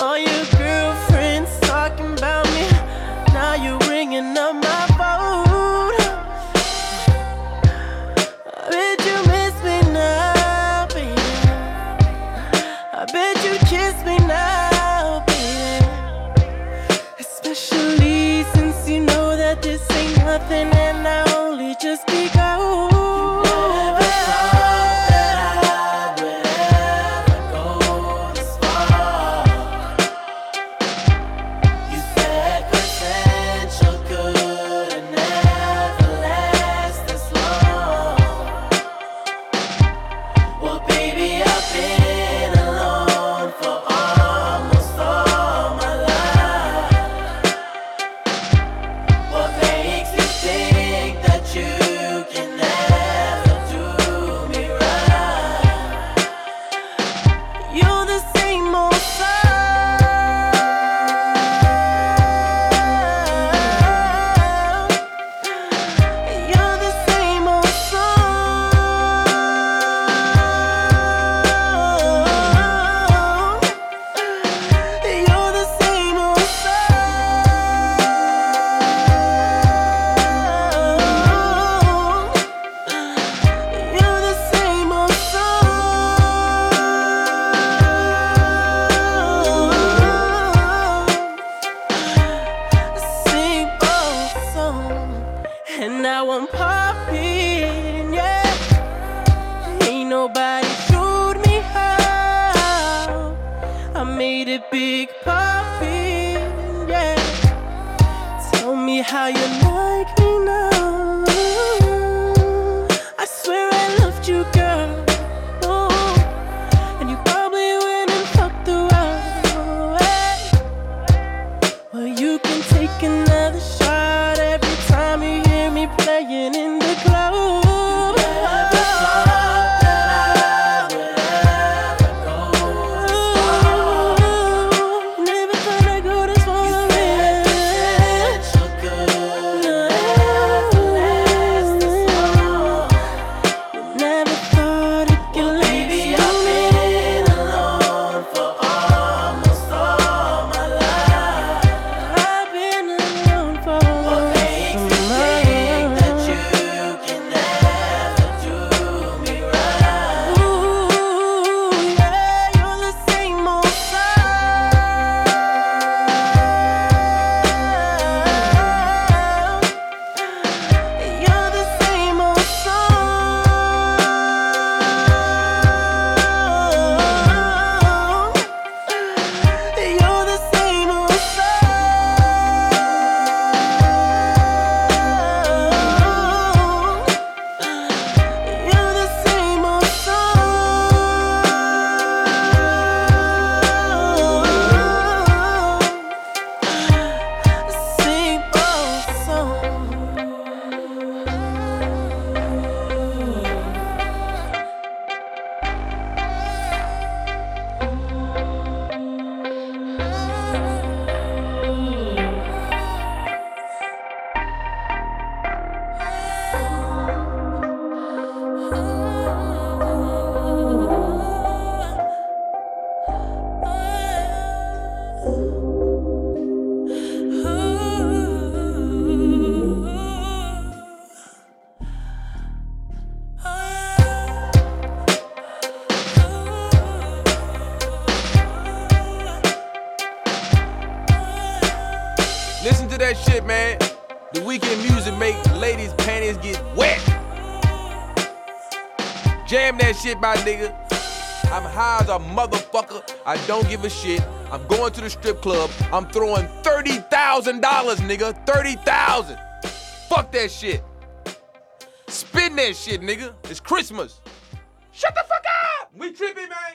All your girlfriends talking about me. Now you ringing up my phone. I bet you miss me now, baby. I bet you kiss me now, baby. Especially since you know that this ain't nothing and I only just begun. And now I'm popping, yeah. Ain't nobody showed me how. I made it big popping, yeah. Tell me how you like me now. I swear I loved you, girl. Oh, and you probably went and fucked around, hey. Well, you can take another shot every time you hear me playing in the club. Never thought I'd go this far. You said potential could never last this long. Never thought it could last. Baby, I've been alone for almost all my life. I've been alone for what makes me think that you can never do me right. Ooh, yeah, you're the same old sound. You're the same old song. You're the same old song. You're the same old song. Same old song. Listen to that shit, man. The weekend music make ladies' panties get wet. Jam that shit, my nigga. I'm high as a motherfucker. I don't give a shit. I'm going to the strip club. I'm throwing $30,000, nigga. 30,000. Fuck that shit. Spin that shit, nigga. It's Christmas. Shut the fuck up. We tripping, man.